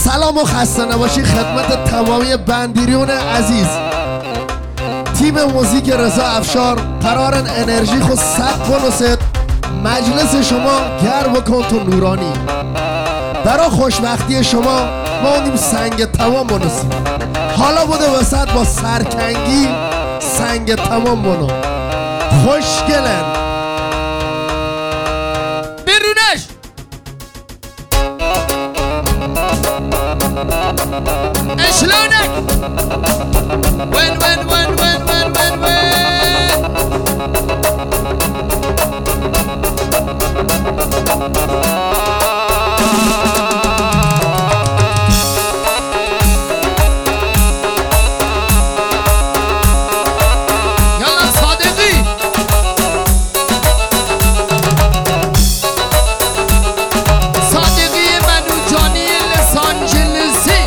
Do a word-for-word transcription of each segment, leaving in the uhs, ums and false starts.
سلام و خسته نباشی خدمت تمامی بندیریون عزیز. تیم موزیک رضا افشار قرارن انرژی خود صد کنوست مجلس شما گرم کن تو نورانی. برای خوشبختی شما ما اونیم سنگ تمام بنوسیم. حالا بوده وسط با سرکنگی سنگ تمام بنو. خوشگلن برونش اشلونك وين وين وين وين وين وين وين يلا صادقي صادقي منو جاني لس آنجلسی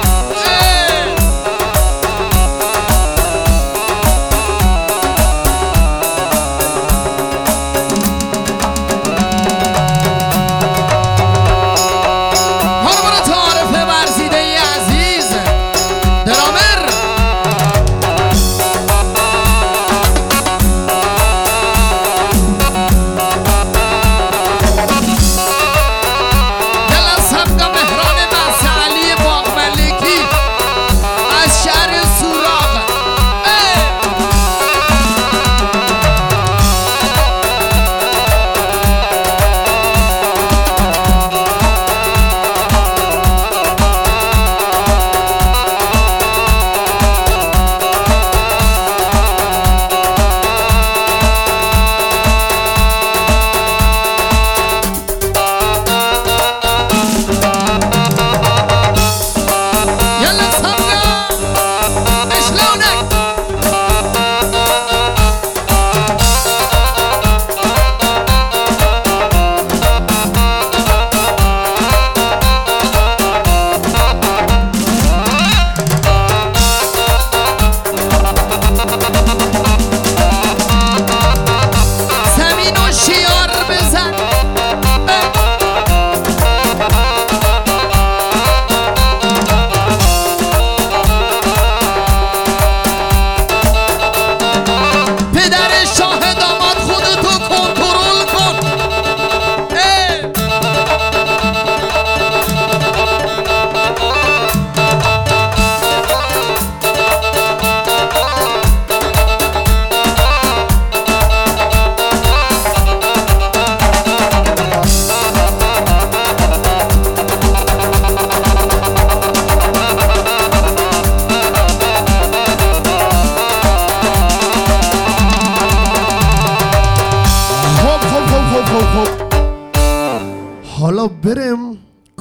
حالا بریم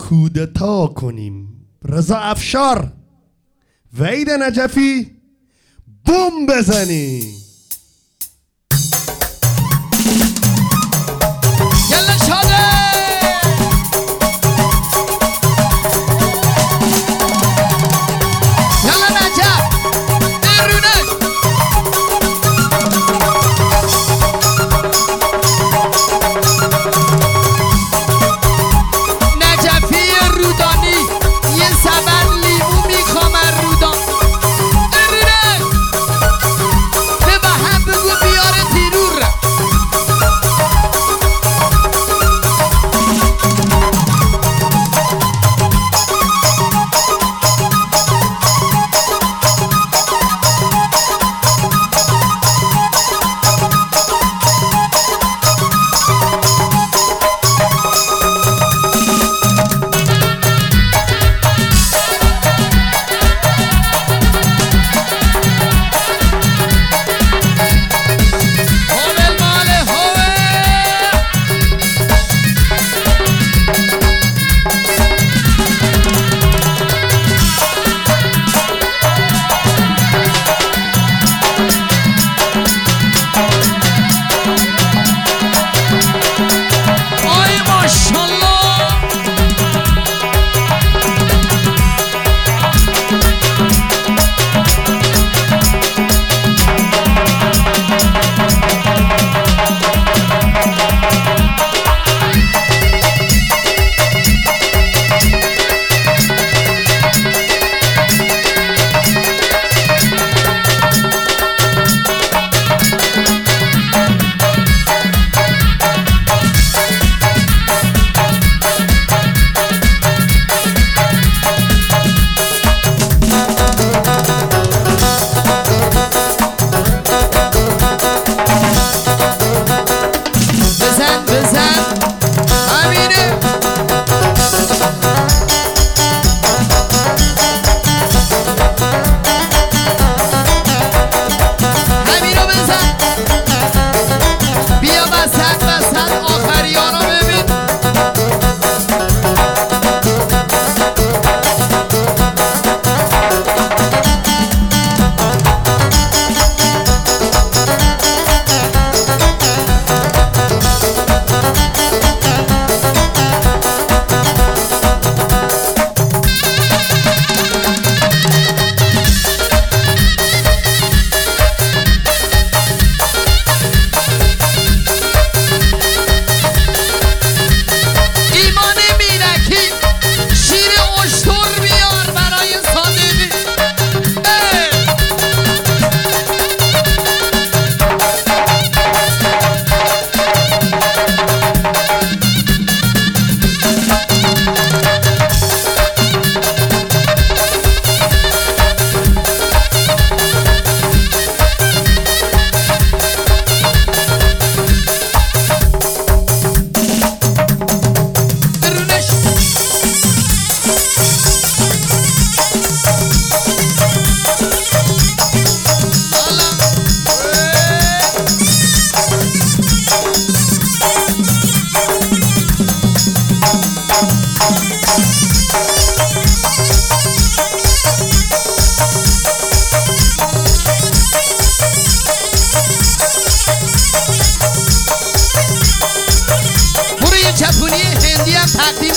کودتا کنیم. رضا افشار وحید نجفی بوم بزنی. يلا شاده يلا نجف برونش نجفی رودانی یه سبن لیمو میخوام رودان برونش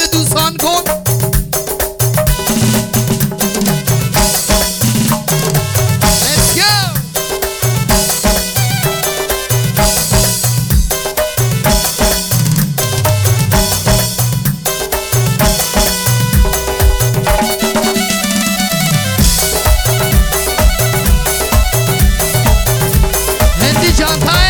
دست دوستان کن. Let's go. هندی جانتای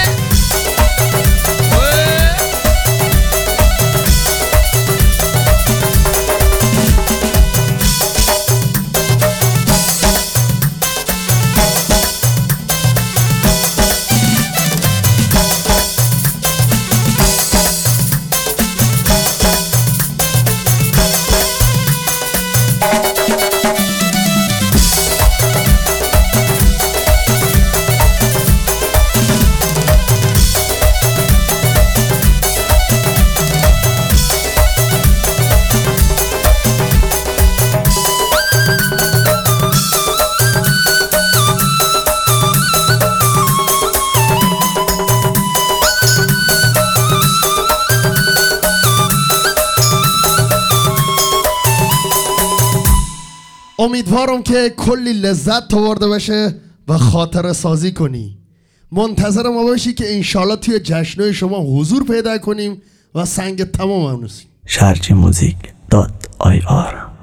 امیدوارم که کلی لذت آورده باشه و خاطره سازی کنی. منتظر ما باشی که انشالله توی جشنهای شما حضور پیدا کنیم و سنگ تمام هم نسیم. شرجی موزیک دات آی آر